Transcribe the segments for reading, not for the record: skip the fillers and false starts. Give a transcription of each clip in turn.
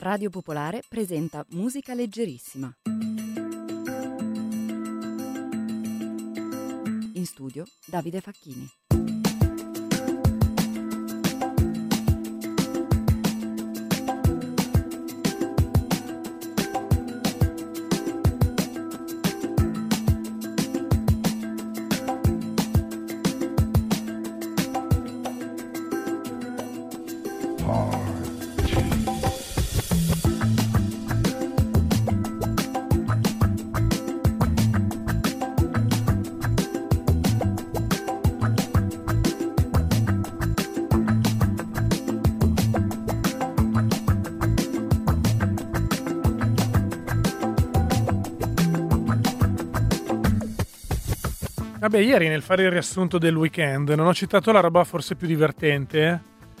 Radio Popolare presenta Musica Leggerissima. In studio Davide Facchini. Vabbè, ieri nel fare il riassunto del weekend non ho citato la roba forse più divertente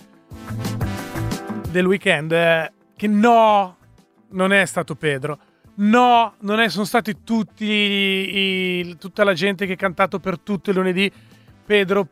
del weekend, che no, non è stato Pedro, no, non è, sono stati tutta la gente che ha cantato per tutto il lunedì Pedro,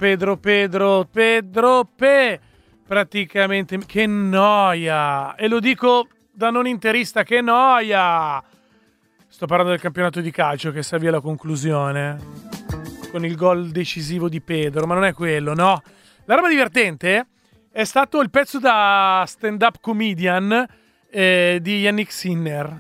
praticamente, che noia, e lo dico da non interista, che noia. Sto parlando del campionato di calcio che si avvia alla conclusione con il gol decisivo di Pedro, ma non è quello, no. La roba divertente è stato il pezzo da stand-up comedian di Yannick Sinner.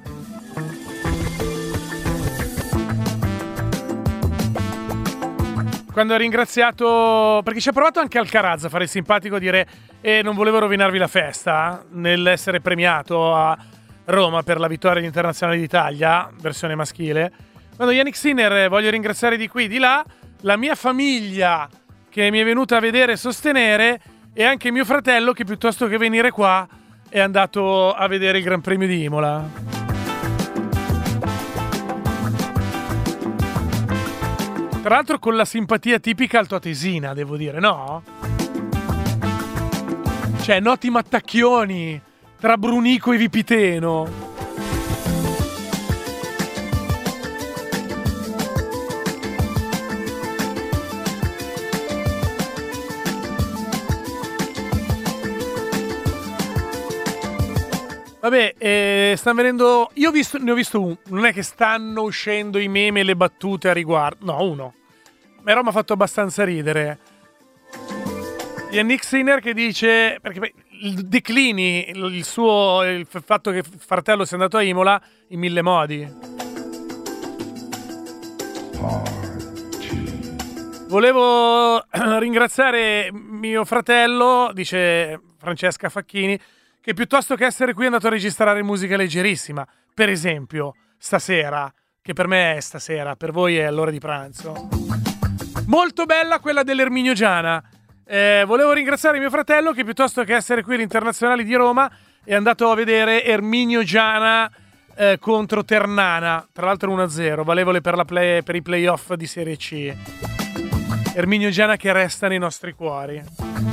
Quando ha ringraziato, perché ci ha provato anche Alcaraz a fare il simpatico, a dire non volevo rovinarvi la festa nell'essere premiato a Roma per la vittoria agli internazionali d'Italia, versione maschile. Quando Yannick Sinner, voglio ringraziare di qui, di là, la mia famiglia che mi è venuta a vedere e sostenere, e anche mio fratello che piuttosto che venire qua è andato a vedere il Gran Premio di Imola. Tra l'altro con la simpatia tipica altoatesina, devo dire, no? Cioè, noti mattacchioni tra Brunico e Vipiteno. Vabbè, stanno venendo. Ne ho visto uno. Non è che stanno uscendo i meme e le battute a riguardo. No, uno. Però mi ha fatto abbastanza ridere. Yannick Sinner che dice. Perché declini il fatto che il fratello sia andato a Imola in 1000 modi. Volevo ringraziare mio fratello, dice Francesca Facchini, che piuttosto che essere qui è andato a registrare musica leggerissima. Per esempio, stasera, che per me è stasera, per voi è l'ora di pranzo. Molto bella quella dell'Erminio Giana. Volevo ringraziare mio fratello che piuttosto che essere qui all'Internazionali di Roma è andato a vedere Erminio Giana contro Ternana. Tra l'altro 1-0, valevole per i playoff di Serie C. Erminio Giana che resta nei nostri cuori.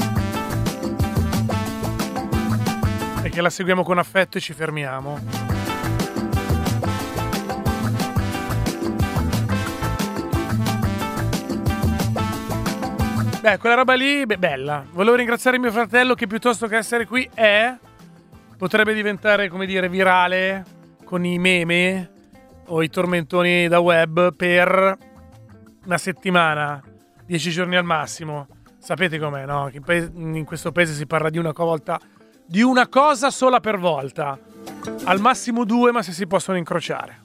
E che la seguiamo con affetto e ci fermiamo. Beh, quella roba lì, bella. Volevo ringraziare mio fratello che piuttosto che essere qui potrebbe diventare, come dire, virale con i meme o i tormentoni da web per una settimana, 10 giorni al massimo. Sapete com'è, no? Che in questo paese si parla di una cosa sola per volta, al massimo 2, ma se si possono incrociare,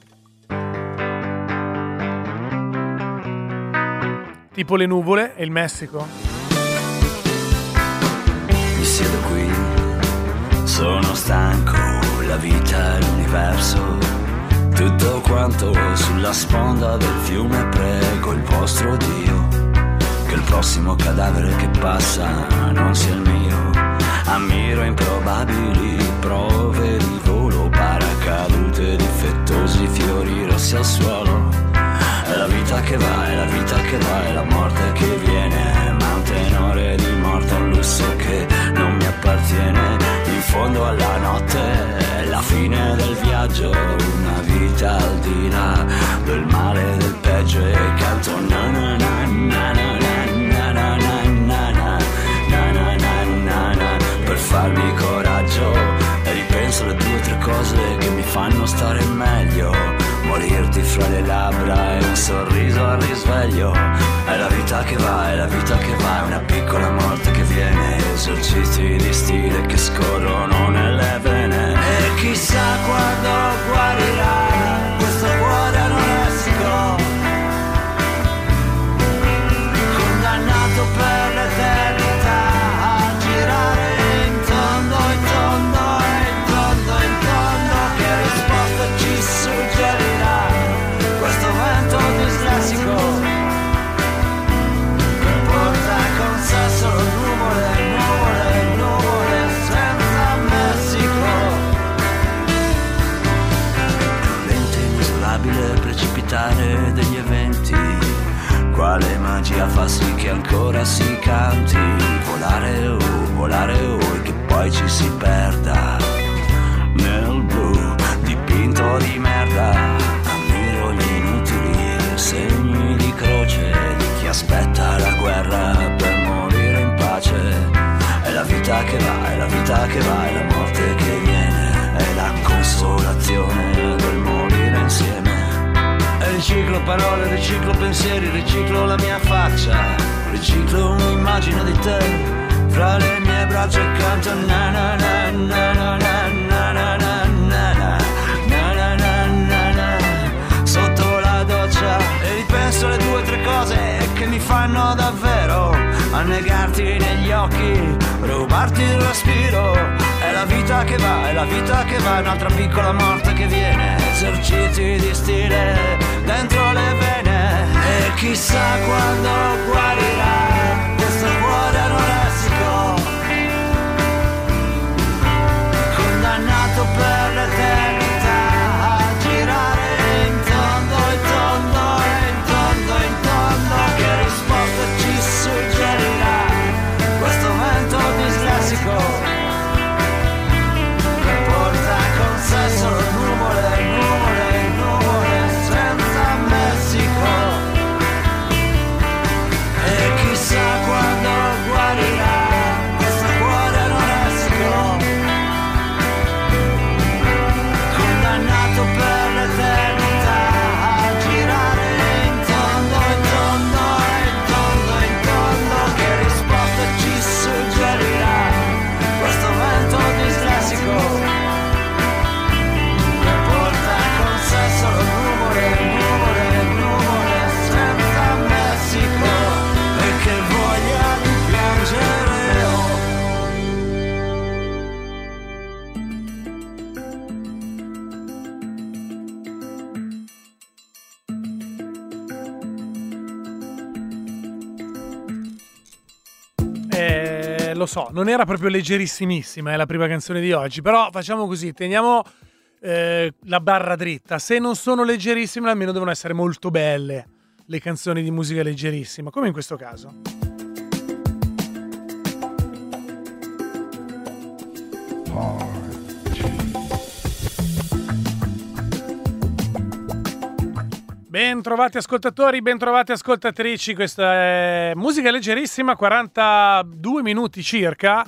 tipo le nuvole e il Messico. Mi siedo qui, sono stanco, la vita, l'universo, tutto quanto sulla sponda del fiume. Prego il vostro Dio che il prossimo cadavere che passa non sia il mio. Ammiro improbabili prove di volo, paracadute difettosi, fiori rossi al suolo. È la vita che va, è la vita che va, è la morte che viene, ma un tenore di morte, un lusso che non mi appartiene. In fondo alla notte è la fine del viaggio, una vita al di là del male e del peggio, e canto na na na na na na na na na na na na na na na per farmi coraggio, e ripenso le 2 o 3 cose non stare meglio, morirti fra le labbra e un sorriso al risveglio. È la vita che va, è la vita che va, è una piccola morte che viene, esercizi di stile che scorrono nelle vene. E chissà quando guarirà questo cuore anoressico, condannato per l'eternità a girare in tondo, in tondo, in tondo, in tondo. Che risposta ci suggerirà questo vento dislessico che porta con sé solo nuvole, nuvole, nuvole senza Messico. È un lento inesorabile precipitare degli eventi, quale magia fa sì che ancora si canti. Volare e che poi ci si perda nel blu dipinto di merda. Ammiro gli inutili segni di croce di chi aspetta la guerra per morire in pace. È la vita che va, è la vita che va, è la morte che viene, è la consolazione del morire insieme. Riciclo parole, riciclo pensieri, riciclo la mia faccia, riciclo un'immagine di te fra le mie braccia e canto na na na na na na na na na na na na na sotto la doccia. E ripenso alle 2 o 3 cose che mi fanno davvero annegarti negli occhi, rubarti il respiro. È la vita che va, è la vita che va, un'altra piccola morte che viene, esercizi di stile dentro le vene. E chissà quando guarirà questo cuore anoressico, condannato per l'eternità a girare in tondo, in tondo, in tondo, in tondo. Che risposta ci suggerirà questo vento dislessico che porta con sé solo nuvole, nuvole, nuvole senza Messico. E chissà quando guarirà questo cuore anoressico, condannato per l'eternità a girare in tondo, in tondo, in tondo, in tondo. Che risposta ci suggerirà questo vento dislessico che porta con sé solo nuvole, nuvole, nuvole senza Messico. E che voglia di piangere ho. Lo so, non era proprio leggerissimissima, è la prima canzone di oggi, però facciamo così, teniamo la barra dritta. Se non sono leggerissime, almeno devono essere molto belle le canzoni di musica leggerissima, come in questo caso. Ben trovati ascoltatori, ben trovate ascoltatrici, questa è musica leggerissima, 42 minuti circa,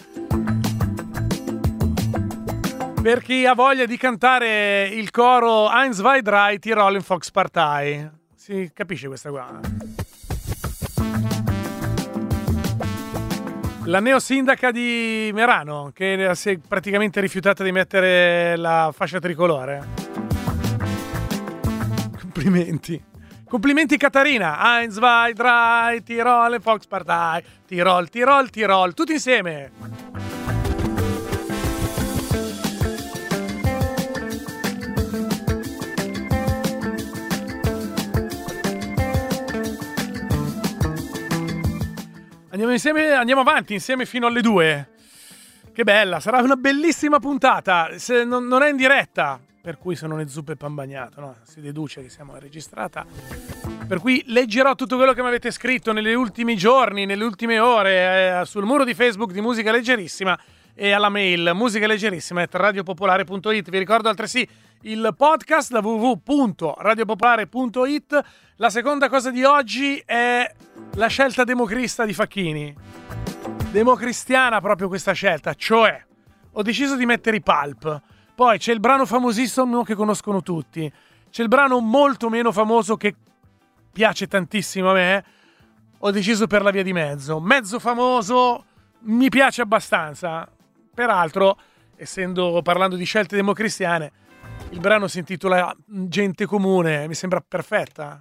per chi ha voglia di cantare il coro Eins, zwei, drei, Tirol in Volkspartei. Si capisce questa qua? La neosindaca di Merano, che si è praticamente rifiutata di mettere la fascia tricolore. Complimenti. Complimenti Catarina. Eins, zwei, drei, Tirol in Volkspartei. Tirol, Tirol, Tirol. Tutti insieme. Andiamo insieme, andiamo avanti insieme fino alle 2. Che bella, sarà una bellissima puntata. Se non è in diretta, per cui se non è zuppa e pan bagnato, no? Si deduce che siamo registrata. Per cui leggerò tutto quello che mi avete scritto negli ultimi giorni, nelle ultime ore, sul muro di Facebook di Musica Leggerissima e alla mail musicalleggerissima@radiopopolare.it. Vi ricordo altresì il podcast da www.radiopopolare.it. La seconda cosa di oggi è la scelta democrista di Facchini. Democristiana proprio questa scelta, cioè ho deciso di mettere i Pulp Poi c'è il brano famosissimo che conoscono tutti. C'è il brano molto meno famoso che piace tantissimo a me. Ho deciso per la via di mezzo. Mezzo famoso, mi piace abbastanza. Peraltro, parlando di scelte democristiane, il brano si intitola Gente comune, mi sembra perfetta.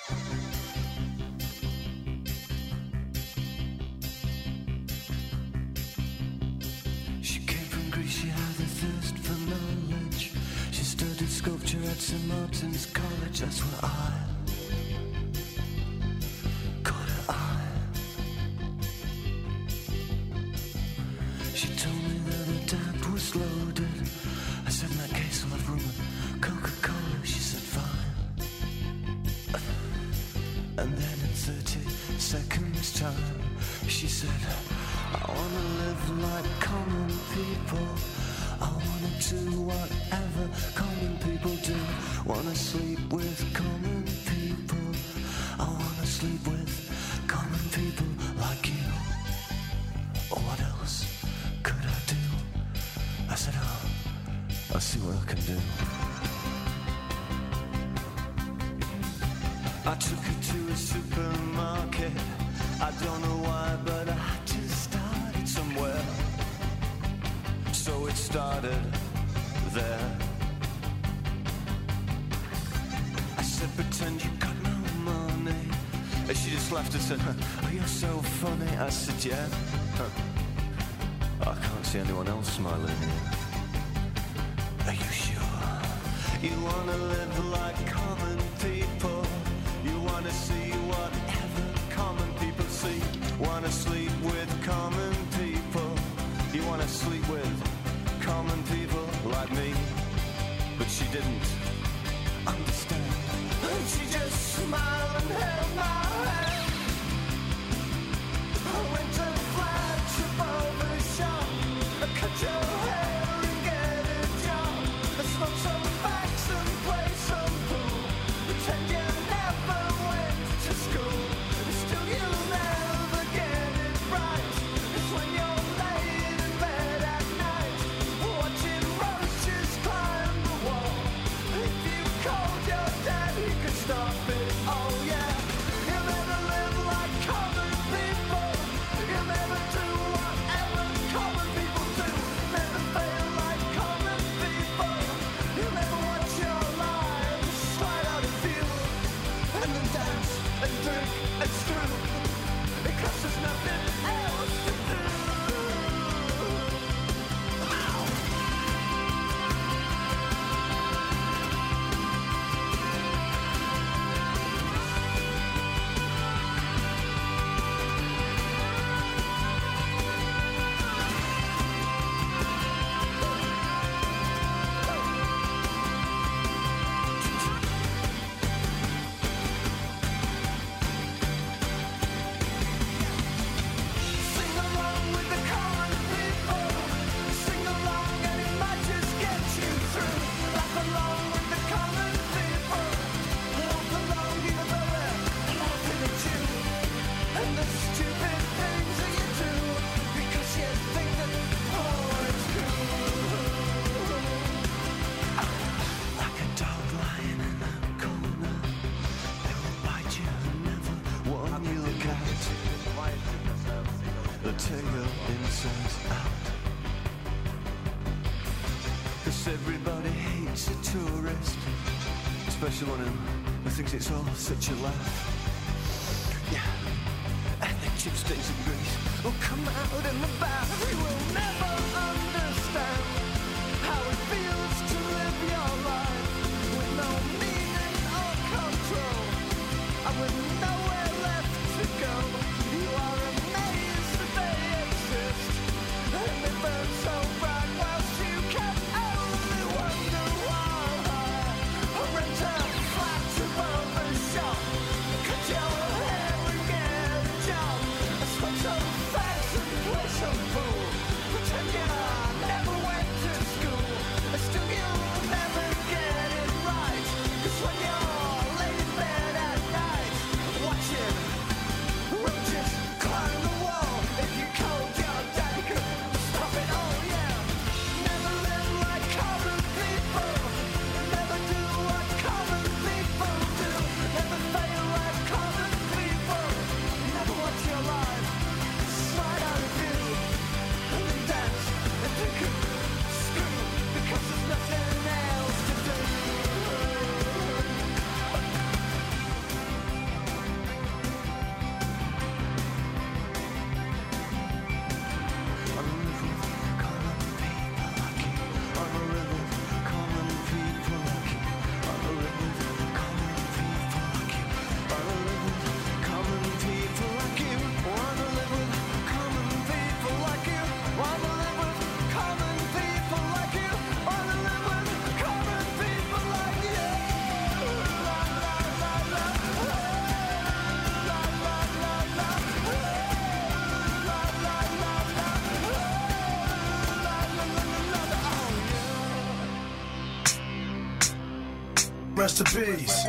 Sculpture at St. Martin's College, that's where I caught her eye. She told me that her dad was loaded. I said, in that case I'll have rum and Coca-Cola. She said, fine. And then in 30 seconds time, she said, I wanna live like common people. I wanna do whatever common people do. Wanna sleep with common people. I wanna sleep with common people like you. What else could I do? I said, I'll see what I can do. I took her to a supermarket. I don't know why, but I just started somewhere. So it started there. I said, pretend you got no money. And she just laughed and said, oh, you're so funny. I said, yeah. I can't see anyone else smiling here. Are you sure? You wanna live like common people. You wanna see whatever common people see. Wanna sleep with common people. You wanna sleep with common people like me. But she didn't understand. And she just smiled and held my hand. I went to flat to barber shop. I cut your hair and get a job. I smoke some facts and play some pool. Pretend you never went to school. Still you'll never get it right. It's when you're laid in bed at night, watching roaches climb the wall. If you called your dad, he could stop it. Oh yeah. You'll never live like common people. You'll never do whatever common people do. Never fail like common people. You'll never watch your lives slide out of view. And then dance and drink and screw. Because there's nothing else to do. Sing along with the common people. Sing along and it might just get you through. Laugh along with the common people. Laugh along even though they're laughing at you. And the stupid things that you do. Because you think that, oh, it's cool. Like a dog lying in a corner. They will bite you and never warn you look out. They'll tear your insides out. 'Cause everybody hates a tourist, especially one who thinks it's all such a laugh. Yeah, and the chip stays in Greece will come out in the bath. You will never understand how it feels to live your life with no meaning or control, and with nowhere left to go. You are amazed that they exist, and they burn so bright whilst you can only wonder why. I rent a flat to barber shop, cut your hair and get a job. I smoke some facts and play some pool. Rest in peace.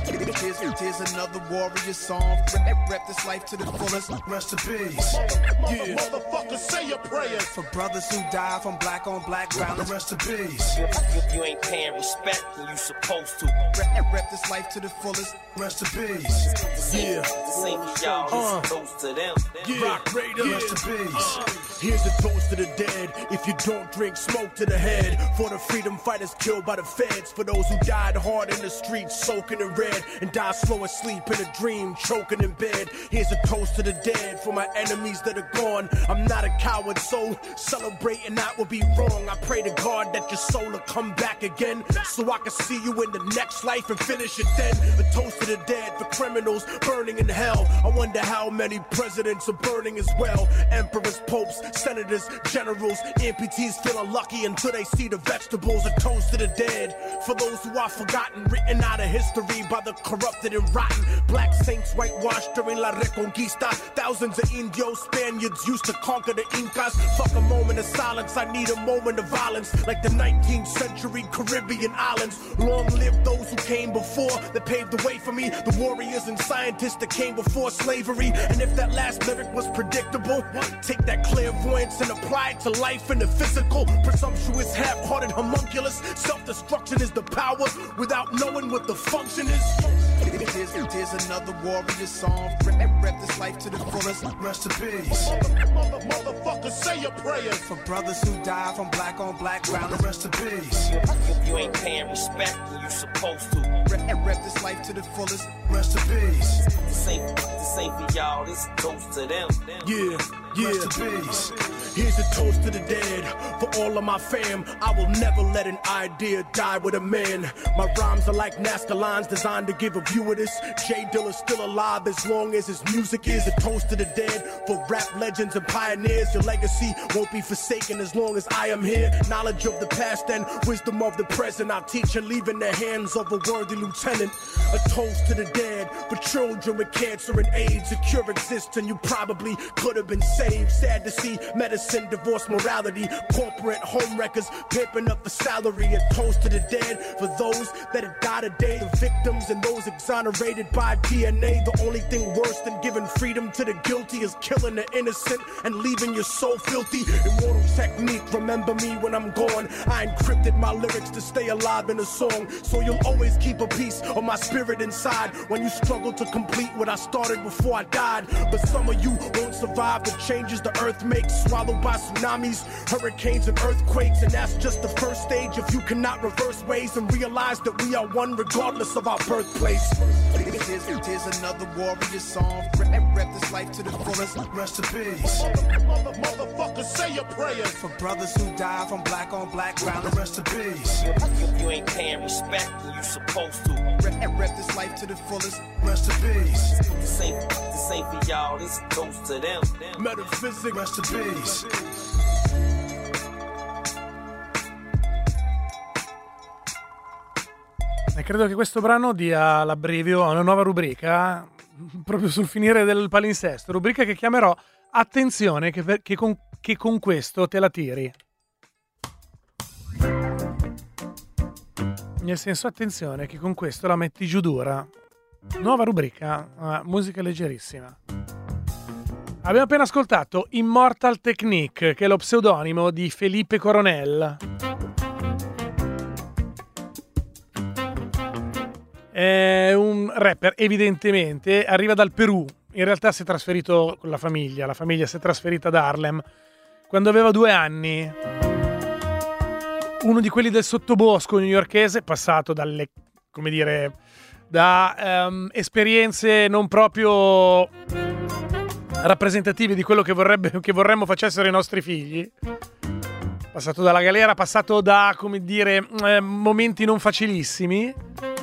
Here's another warrior song. Rep this life to the fullest. Rest in peace. Yeah. Motherfuckers, say your prayers For brothers who die from black on black violence. Rest in peace. You ain't paying respect when you supposed to. Rep this life to the fullest. Rest in peace. Yeah. This ain't for y'all, this toast to them. Yeah. Rock Raider. Rest in peace. Here's a toast to the dead. If you don't drink, smoke to the head. For the freedom fighters killed by the feds. For those who died hard in the streets, soaking in red. And died slow asleep in a dream, choking in bed. Here's a toast to the dead. For my enemies that are gone. I'm not a coward, so celebrating that would be wrong. I pray to God that your soul will come back again. So I can see you in the next life and finish it then. A toast to the dead for criminals burning in hell. I wonder how many presidents are burning as well. Emperors, popes, senators, generals, amputees feeling lucky until they see the vegetables. A toast to the dead for those who are forgotten, written out of history by the corrupted and rotten. Black saints whitewashed during La Reconquista. Thousands of Indios, Spaniards used to conquer the Incas. Fuck a moment of silence, I need a moment of violence. Like the 19th century Caribbean islands. Long live those who came before, that paved the way for me. The warriors and scientists that came before slavery. And if that last lyric was predictable, take that clairvoyance and apply it to life and the physical. Presumptuous, half-hearted homunculus. Self-destruction is the power without knowing what the function is. Here's another warrior song. Rep this life to the fullest. Rest in peace. Motherfuckers, say your prayers For brothers who die from black on black violence. Rest in peace. You ain't paying respect when you supposed to. Rep this life to the fullest. Rest in peace. This ain't for y'all, this toast to them. Yeah, Rest yeah. in peace. Here's a toast to the dead. For all of my fam, I will never let an idea die with a man. My rhymes are like NASCAR lines designed to give a view of this. J Dilla's still alive as long as his music is. A toast to the dead. For rap legends and pioneers, your legacy won't be forsaken as long as I am here. Knowledge of the past and wisdom of the present I'll teach and leave in the hands of a worthy lieutenant. A toast to the dead. For children with cancer and AIDS, a cure exists and you probably could have been saved. Sad to see medicine, divorce, morality, corporate home wreckers pimping up the salary. A toast to the dead for those that have died today, the victims and those exonerated by DNA. The only thing worse than giving freedom to the guilty is killing the innocent and leaving your soul filthy. Immortal technique, remember me when I'm gone. I encrypted my lyrics to stay alive in a song, so you'll always keep a piece of my spirit inside when you struggle to complete what I started before I died. But some of you won't survive the changes the earth makes, swallowed by tsunamis, hurricanes and earthquakes. And that's just the first stage. If you cannot reverse ways and realize that we are one regardless of our birthplace. Here's another warrior song. Rep this life to the fullest. Rest in peace. Motherfuckers, say your prayers For brothers who die from black on black violence. Rest in peace. You ain't paying respect when you supposed to. Rep this life to the fullest. Rest in peace. This ain't for y'all, this toast to them. metaphysics. Rest in peace. E credo che questo brano dia l'abbrivio a una nuova rubrica, proprio sul finire del palinsesto, rubrica che chiamerò Attenzione che con questo te la tiri. Nel senso, attenzione che con questo la metti giù dura. Nuova rubrica, musica leggerissima. Abbiamo appena ascoltato Immortal Technique, che è lo pseudonimo di Felipe Coronel. È un rapper, evidentemente, arriva dal Perù. In realtà si è trasferito con la famiglia si è trasferita ad Harlem quando aveva 2 anni. Uno di quelli del sottobosco newyorkese, passato dalle, come dire, da esperienze non proprio rappresentative di quello che vorremmo facessero i nostri figli. Passato dalla galera, passato da, come dire, momenti non facilissimi.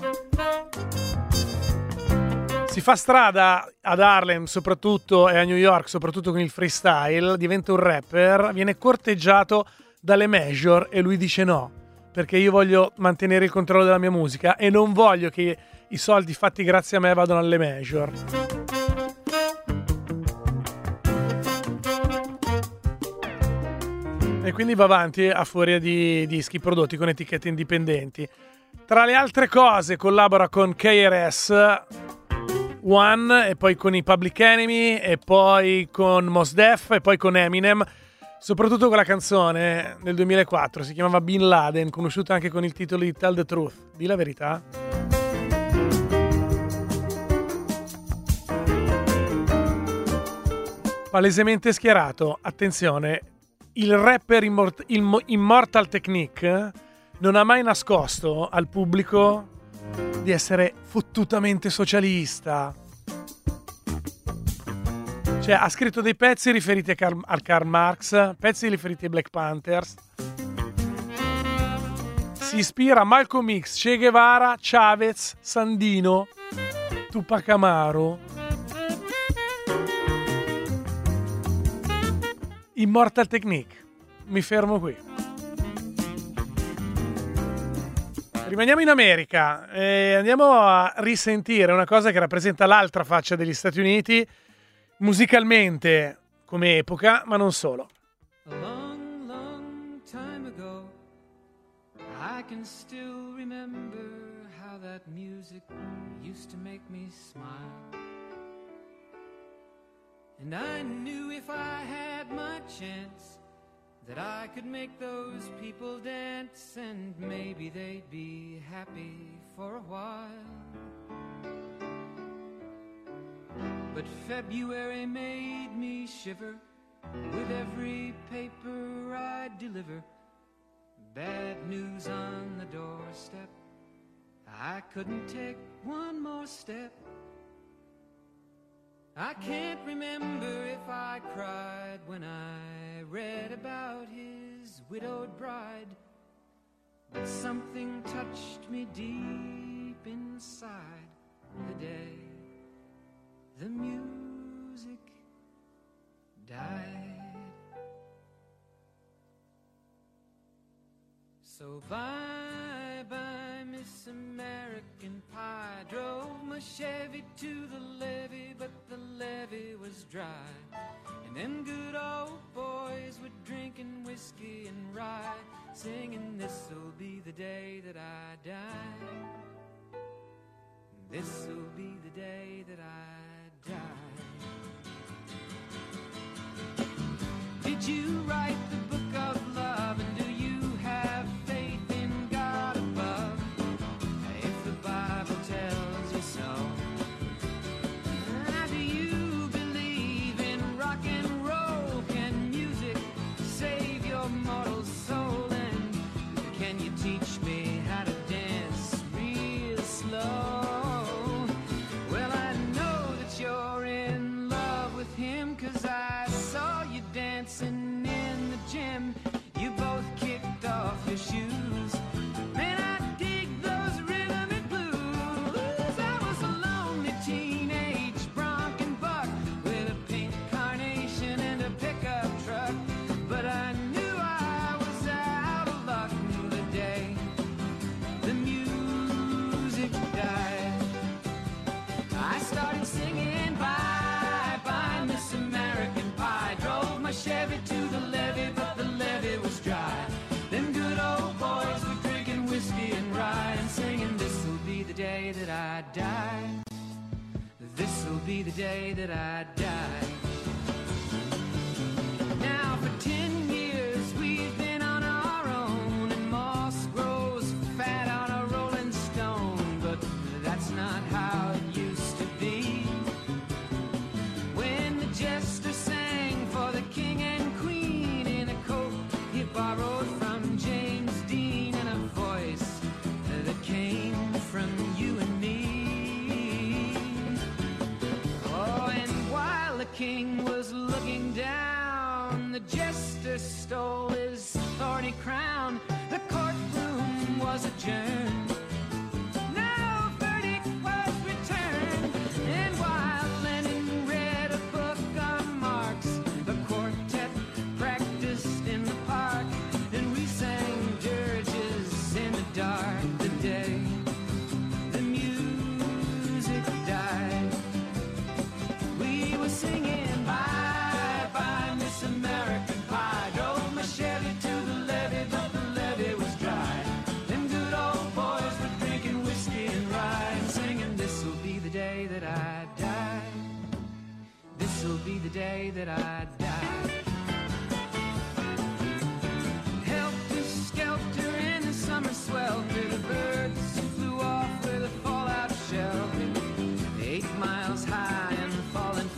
Si fa strada ad Harlem soprattutto e a New York soprattutto con il freestyle, diventa un rapper, viene corteggiato dalle major e lui dice no, perché io voglio mantenere il controllo della mia musica e non voglio che i soldi fatti grazie a me vadano alle major. E quindi va avanti a furia di dischi prodotti con etichette indipendenti. Tra le altre cose collabora con KRS One e poi con i Public Enemy e poi con Mos Def e poi con Eminem, soprattutto con la canzone nel 2004, si chiamava Bin Laden, conosciuta anche con il titolo di Tell the Truth, di la verità. Palesemente schierato, attenzione, il rapper Immortal Technique non ha mai nascosto al pubblico di essere fottutamente socialista. Cioè, ha scritto dei pezzi riferiti a Karl Marx, pezzi riferiti ai Black Panthers. Si ispira a Malcolm X, Che Guevara, Chavez, Sandino, Tupac Amaru. Immortal Technique. Mi fermo qui. Rimaniamo in America e andiamo a risentire una cosa che rappresenta l'altra faccia degli Stati Uniti, musicalmente come epoca, ma non solo. A long, long time ago, I can still remember how that music used to make me smile. And I knew if I had my chance that I could make those people dance, and maybe they'd be happy for a while. But February made me shiver with every paper I deliver. Bad news on the doorstep, I couldn't take one more step. I can't remember if I cried when I read about his widowed bride, but something touched me deep inside the day the music died. So bye-bye, Miss American Pie. Drove my Chevy to the levee, but the levee was dry. And them good old boys were drinking whiskey and rye, singing, this'll be the day that I die. This'll be the day that I die. Did you write the book of love, and do you have faith in God above? If the Bible tells you so. Do you believe in rock and roll? Can music save your mortal soul? And can you teach me how to dance real slow? Well, I know that you're in love with him, 'cause I saw you dancing in the gym. You both kicked off your shoes. Man, I dig those rhythm and blues. I was a lonely teenage bronc and buck with a pink carnation and a pickup truck, but I knew I was out of luck the day the music died. I started singing bye bye Miss American Pie. Drove my Chevy to the levee, but the levee was dry. Them good old boys were drinking whiskey and rye and singing, this'll be the day that I die. This'll be the day that I die. Now for 10 years we've been on our own, and moss grows fat on a rolling stone, but that's not how it used to be. When the jester sang for the king and queen in a coat he borrowed from James Dean, and a voice that came from you and me. Oh, and while the king was looking down, the jester stole his thorny crown. The courtroom was adjourned. No verdict was returned. And while Lenin read a book on Marx, the quartet practiced in the park, and we sang dirges in the dark the day the music died. We were singing bye bye Miss American Pie. Drove my Chevy to the levee, but the levee was dry. Them good old boys that I died. Helter skelter in the summer swelter, the birds flew off with a fallout shelter, 8 miles high and falling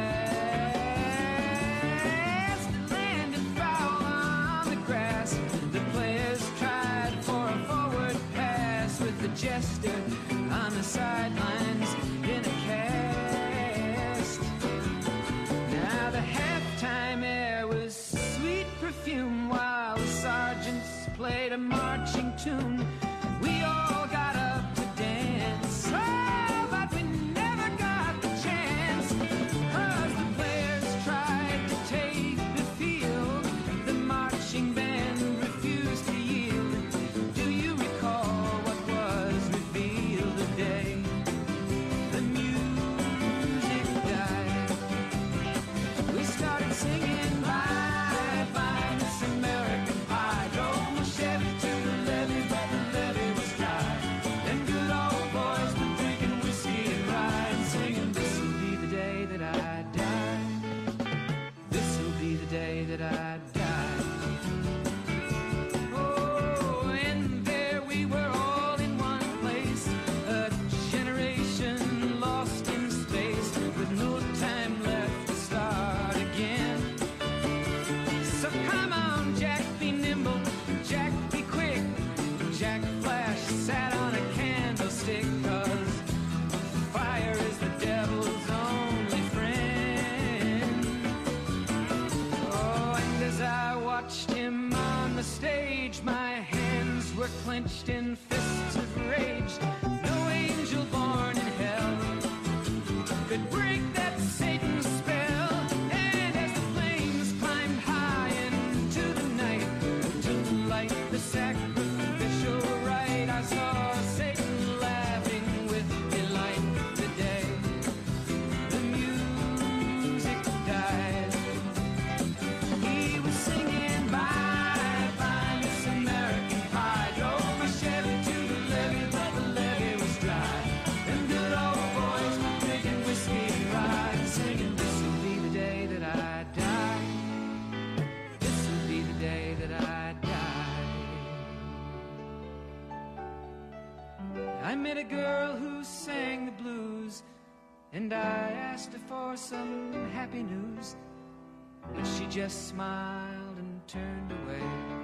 fast. Landed foul on the grass. The players tried for a forward pass with the jester on the sidelines in a cast. Now the halftime air was sweet perfume while the sergeants played a marching tune. We all got up to dance, oh, but we never got the chance, 'cause the players tried to take the field. The marching band refused to yield. Do you recall what was revealed today? The music died. We started singing bye bye Miss American Pie. Drove my Chevy to the levee, but the levee was dry. Them good old boys were drinking whiskey and rye and singing, this'll be the day that I die. This'll be the day that I die. Oh, and there we were all in one place, a generation lost in space, with no time left to start again. So come on, Jack, be nimble, Jack, be quick. Jack Flash sat on a candlestick, 'cause fire is the devil's only friend. Oh, and as I watched him on the stage, my hands were clenched in fists of rage. No angel born in hell could break that Satan's spell. And as the flames climbed high into the night to light the sacrificial rite, I saw Satan laughing with delight today. The music died. He was singing bye bye Miss American Pie. Drove my Chevy to the levee, but the levee was dry. Them good old boys were drinking whiskey and rye and singing, this'll be the day that I die. This'll be the day that I die. I met a girl who sang the blues, and I asked her for some happy news, but she just smiled and turned away.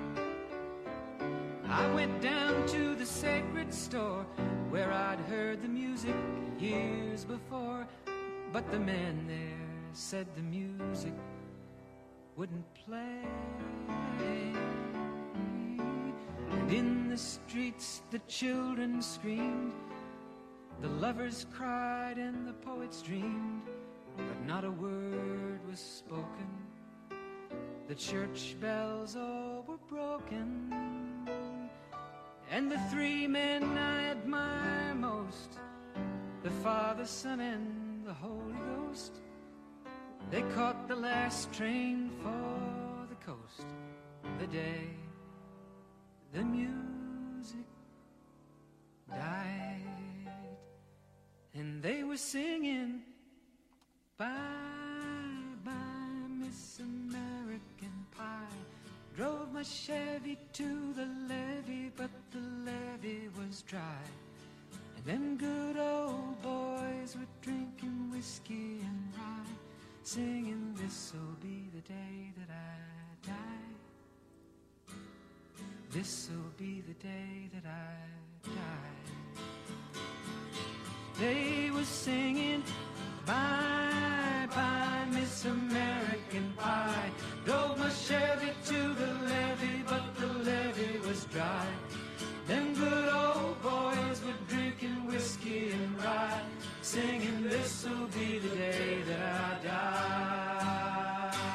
I went down to the sacred store where I'd heard the music years before, but the man there said the music wouldn't play. And in the streets the children screamed, the lovers cried and the poets dreamed, but not a word was spoken. The church bells all were broken, and the 3 men I admire most, the Father, Son, and the Holy Ghost, they caught the last train for the coast the day the music died. And they were singing bye bye Miss American Pie. Drove my Chevy to the levee, but the levee was dry. And them good old boys were drinking whiskey and rye, singing, this'll be the day that I die. This'll be the day that I die. They were singing bye bye Miss American Pie. Drove my Chevy to the levee, but the levee was dry. Them good old boys were drinking whiskey and rye, singing, this'll be the day that I die.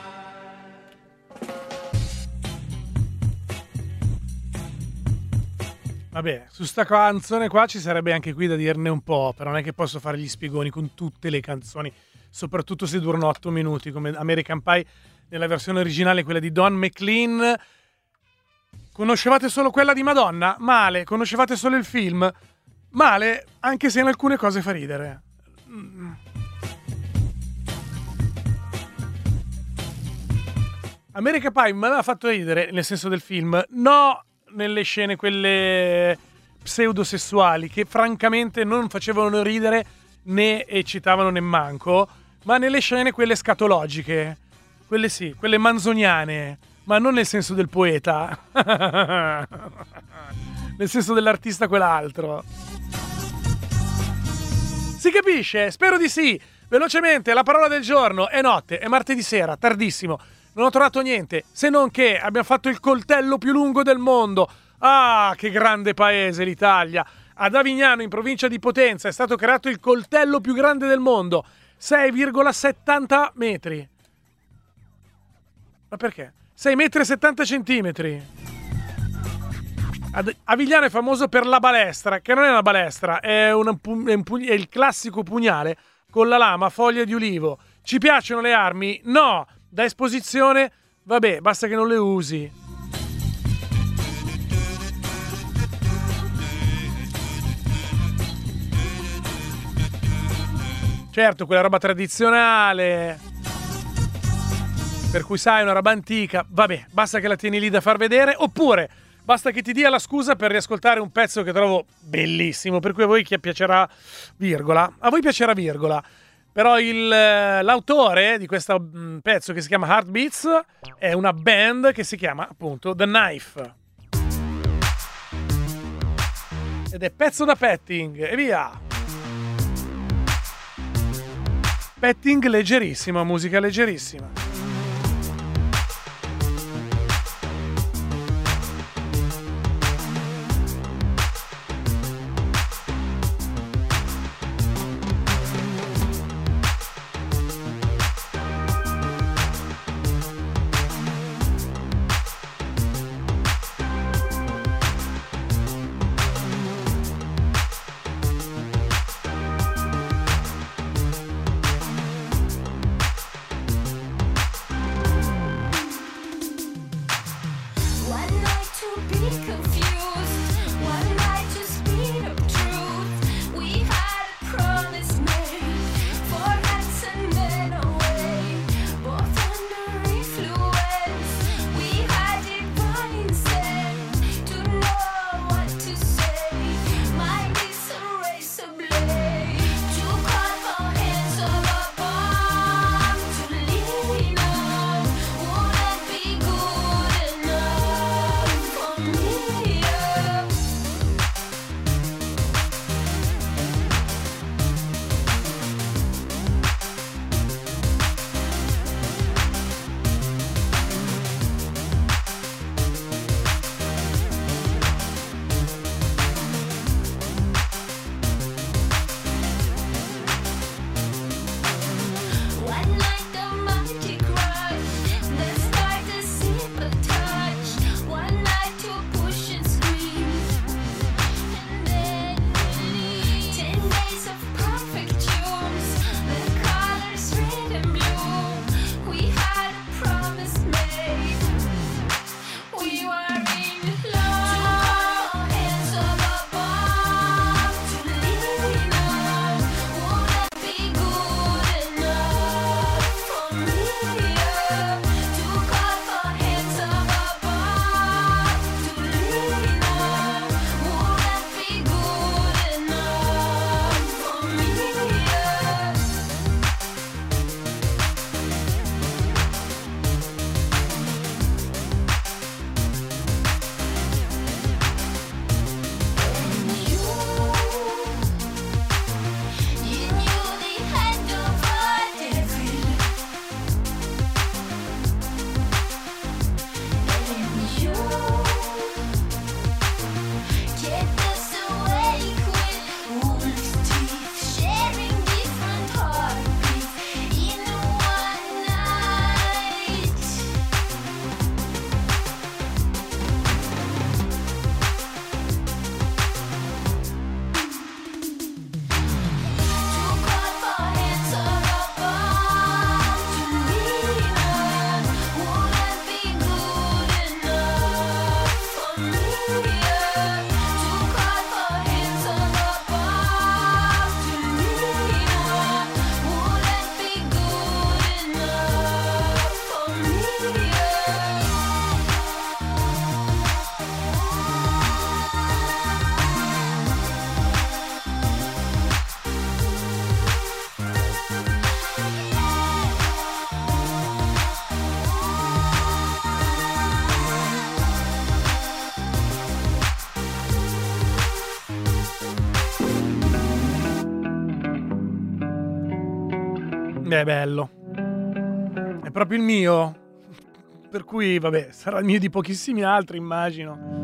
Vabbè, su sta canzone qua ci sarebbe anche qui da dirne un po', però non è che posso fare gli spiegoni con tutte le canzoni, soprattutto se durano 8 minuti, come American Pie nella versione originale, quella di Don McLean. Conoscevate solo quella di Madonna? Male. Conoscevate solo il film? Male, anche se in alcune cose fa ridere. American Pie mi aveva fatto ridere, nel senso del film, no nelle scene quelle pseudosessuali, che francamente non facevano ridere né eccitavano nemmanco, ma nelle scene quelle scatologiche, quelle sì, quelle manzoniane, ma non nel senso del poeta, nel senso dell'artista quell'altro. Si capisce? Spero di sì. Velocemente, la parola del giorno: è notte, è martedì sera, tardissimo. Non ho trovato niente, se non che abbiamo fatto il coltello più lungo del mondo. Ah, che grande paese l'Italia! Ad Avignano, in provincia di Potenza, è stato creato il coltello più grande del mondo, 6,70 metri. Ma perché? 6 metri e 70 centimetri. Avigliano è famoso per la balestra, che non è una balestra, è il classico pugnale con la lama, foglie di ulivo. Ci piacciono le armi? No! Da esposizione? Vabbè, basta che non le usi. Certo, quella roba tradizionale, per cui sai, una roba antica. Vabbè, basta che la tieni lì da far vedere, oppure basta che ti dia la scusa per riascoltare un pezzo che trovo bellissimo, per cui a voi piacerà virgola. A voi piacerà virgola. Però l'autore di questo pezzo, che si chiama Heartbeats, è una band che si chiama appunto The Knife. Ed è pezzo da petting, e via! Petting leggerissima, musica leggerissima. È bello. È proprio il mio. Per cui, vabbè, sarà il mio di pochissimi altri, immagino.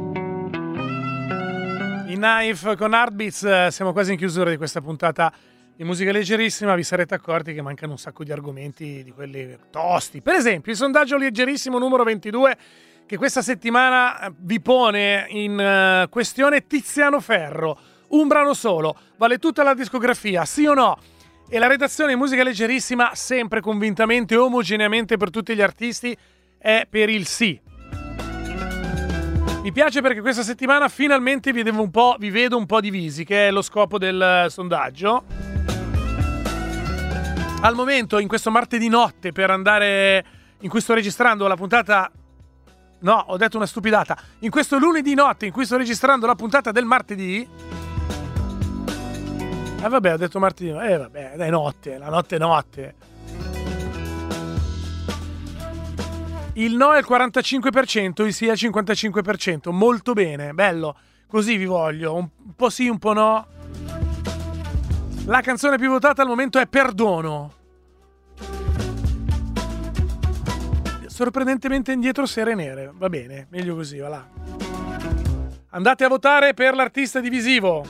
I Knife con Heartbeats, siamo quasi in chiusura di questa puntata di musica leggerissima. Vi sarete accorti che mancano un sacco di argomenti, di quelli tosti. Per esempio, il sondaggio leggerissimo numero 22, che questa settimana vi pone in questione Tiziano Ferro. Un brano solo, vale tutta la discografia, sì o no? E la redazione Musica Leggerissima, sempre convintamente e omogeneamente per tutti gli artisti, è per il sì. Mi piace perché questa settimana finalmente vi vedo un po' divisi, che è lo scopo del sondaggio. Al momento, in questo martedì notte, per andare in cui sto registrando la puntata... No, ho detto una stupidata. In questo lunedì notte in cui sto registrando la puntata del martedì... vabbè, ho detto martedì. Vabbè, dai, notte. La notte è notte. Il no è il 45%, il sì è il 55%. Molto bene, bello. Così vi voglio. Un po' sì, un po' no. La canzone più votata al momento è Perdono. Sorprendentemente indietro Sere Nere. Va bene, meglio così, va là. Andate a votare per l'artista divisivo.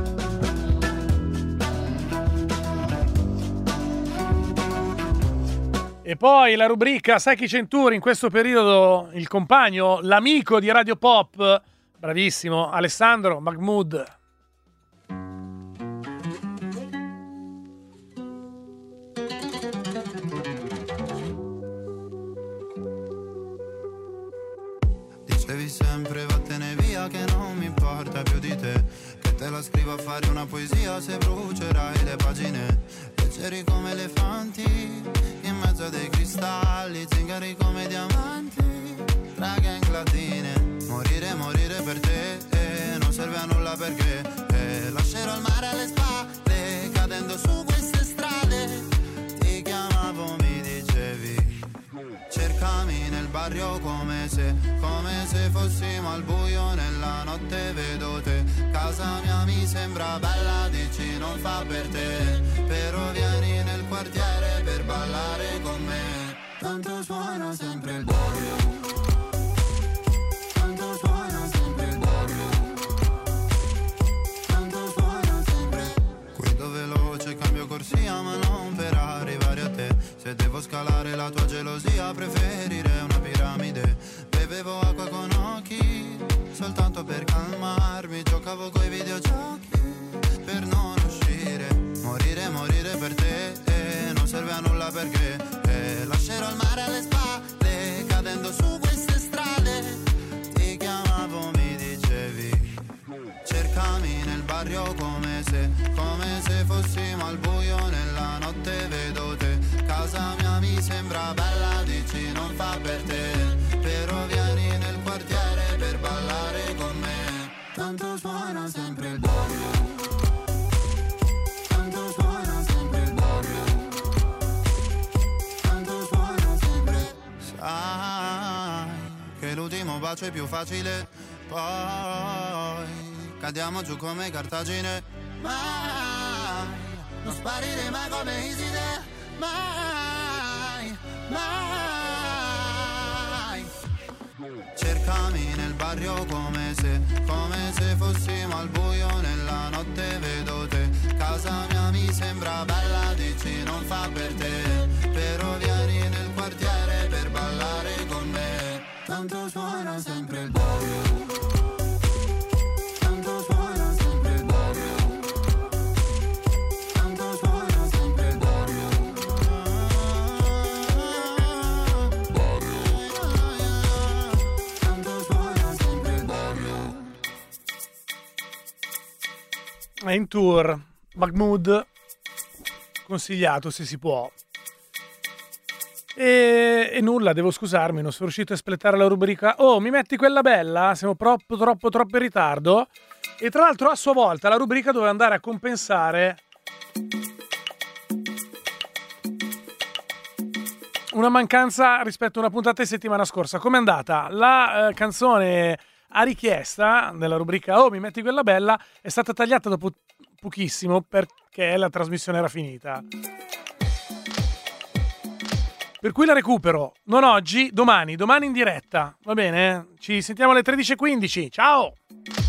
E poi la rubrica Sai chi Centuri, in questo periodo il compagno, l'amico di Radio Pop, bravissimo, Alessandro Mahmood. Dicevi sempre vattene via che non mi importa più di te, che te la scrivo a fare una poesia se brucerai le pagine, leggeri come elefanti in mezzo a dei cristalli, zingari come diamanti tra gang latine. Morire per te non serve a nulla perché lascerò il mare alle spalle cadendo su queste strade. Ti chiamavo, mi dicevi cercami nel barrio come se fossimo al buio nella notte, vedo te. Casa mia mi sembra bella, dici non fa per te, però vieni nel quartiere per ballare con me. Tanto suona sempre il barrio, tanto suona sempre il barrio, tanto suona sempre. Guido veloce, cambio corsia ma non per arrivare a te. Se devo scalare la tua gelosia preferirei una piramide. Bevevo acqua con occhi soltanto per calmarmi, giocavo coi videogiochi per non uscire. Morire per te non serve a nulla perché lascerò il mare alle spalle cadendo su queste strade. Ti chiamavo, mi dicevi cercami nel barrio come se fossimo al buio nella notte, vedo te. Casa mia mi sembra bella, dici non fa per te, però vieni nel quartiere per ballare con me. Tanto suona sempre il barrio, tanto suona sempre il barrio, tanto suona sempre. Sai che l'ultimo bacio è più facile, poi cadiamo giù come Cartagine. Mai non sparire mai come Iside, mai, mai. Cercami nel barrio come se fossimo al buio nella notte, vedo te. Casa mia mi sembra bella, dici non fa per te, però vieni nel quartiere per ballare con me. Tanto suona sempre il barrio, tanto suona sempre il barrio, tanto suona sempre il barrio, tanto suona sempre il barrio. È in tour Mahmood, consigliato se si può. E nulla, devo scusarmi, non sono riuscito a espletare la rubrica. Oh, mi metti quella bella? Siamo troppo in ritardo. E tra l'altro a sua volta la rubrica doveva andare a compensare una mancanza rispetto a una puntata di settimana scorsa. Com'è andata? La canzone a richiesta della rubrica Oh, mi metti quella bella è stata tagliata dopo pochissimo perché la trasmissione era finita. Per cui la recupero, non oggi, domani in diretta, va bene? Ci sentiamo alle 13:15, ciao!